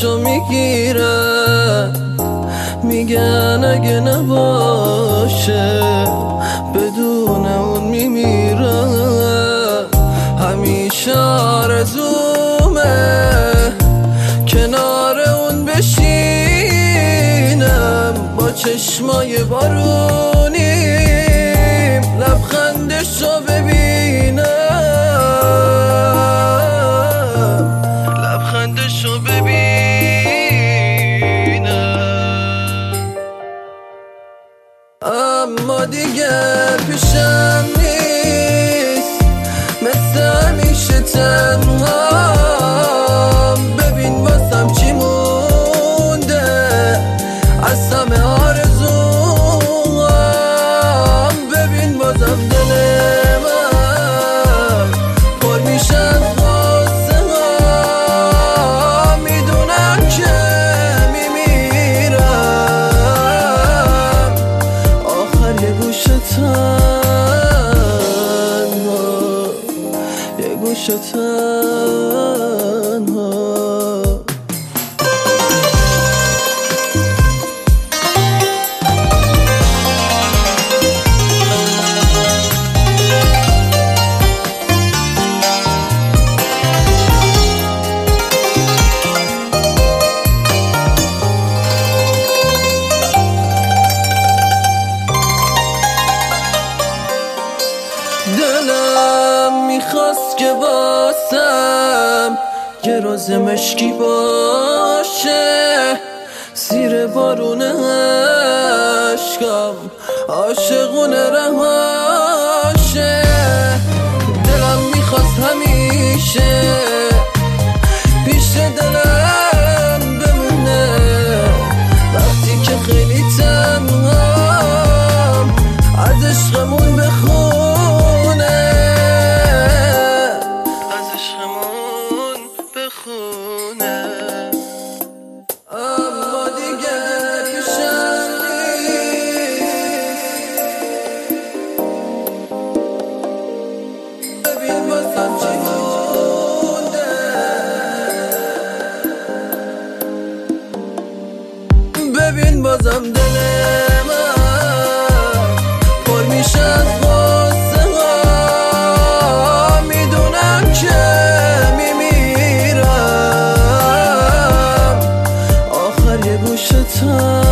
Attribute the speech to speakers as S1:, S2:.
S1: دستشو میگیرن، میگن اگه نباشه بدون اون میمیرن. همیشه آرزومه کنار اون بشینم، با چشمای بارونیم لبخندشو ببینم، لبخندشو ببینم. اما دیگه پیشم نیست مثل همیشه تنهام. ببین واسم چی مونده از همه آرزوام. ببین بازم دل من پر میشه از غصه ها، میدونم که میمیرم آخر یه گوشه تنها، یه گوشه تنها. دلم میخواست که واسم یه روز مشکی باشه، زیر بارون عشقم عاشقونه رهاشه. دلم میخواست همیشه پیش دلم بمونه، وقتی که خیلی تنهام از عشقمون بخونه، از عشقمون بخونه. اما دیگه پیشم نیست، ببین واسم چی مونده. ببین بازم دل من پر میشه از غصه ها، میدونم که میمیرم آخر یه گوشه تنها.